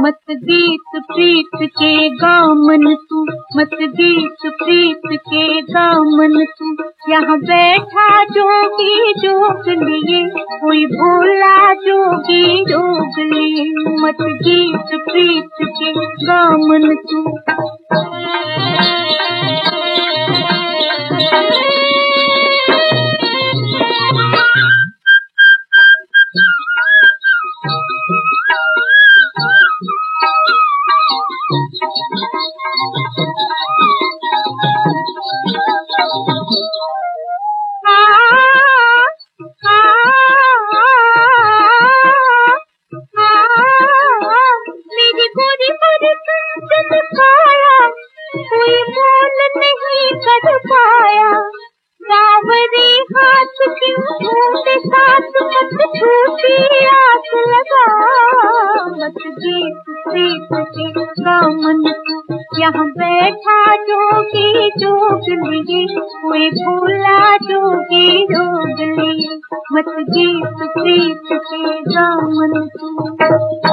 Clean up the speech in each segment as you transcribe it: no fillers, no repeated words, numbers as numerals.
मत गीत प्रीत के गामन तू, मत गीत प्रीत के गामन तू। यहाँ बैठा जोगी जोग लिए, कोई भोला जोगी जोग लिए। मत गीत प्रीत के गामन तू। कोई मोल नहीं कर पाया, सावरे हाथ क्यों ढूंढे साथ, मत छूटी आस लगा। मत गीत प्रीत के गामन तू। यहाँ बैठा जोगी जोग लिए, कोई भोला जोगी जोग लिए। मत गीत प्रीत के गामन तू।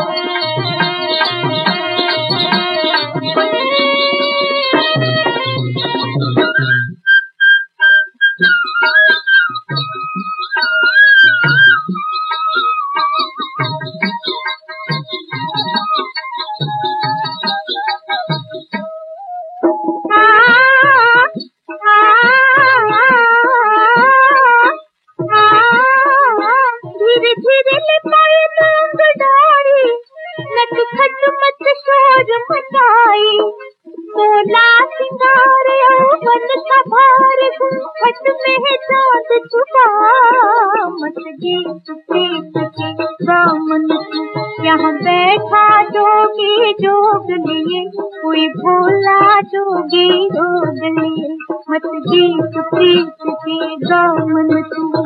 धीरे धीरे लिपाए मूंग डाली, नटखट मत शोर मचाई। सोला सिंगार यौवन का भार, घूंघट में चाँद छुपा। मत गीत प्रीत के गामन तू। यहाँ बैठा जोगी जोग लिए, कोई भोला जोगी जोग लिए। मत गीत प्रीत के गामन तू।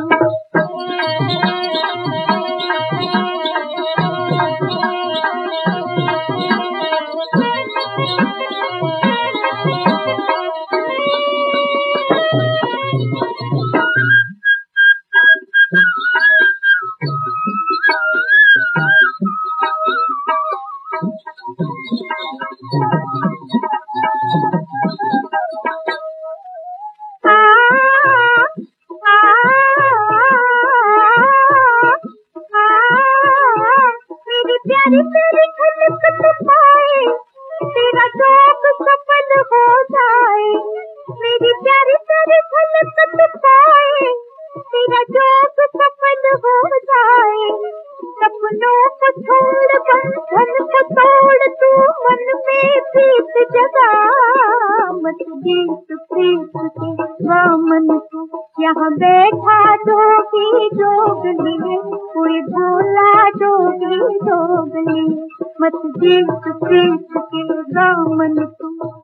मेरी प्यारी तेरी खलकत पाए, तेरा शौक सफल हो जाए। मेरी प्यारी तेरी खलकत पाए, तेरा शौक सफल हो जाए। सपनों को छोड़ बंधन को तोड़, तू मन में प्रीत जगा। मत गीत प्रीत के गामन तू। यहाँ बैठा जोगी जोग लिए, कोई भोला जोगी जोग लिए। मत गीत प्रीत के गामन तू।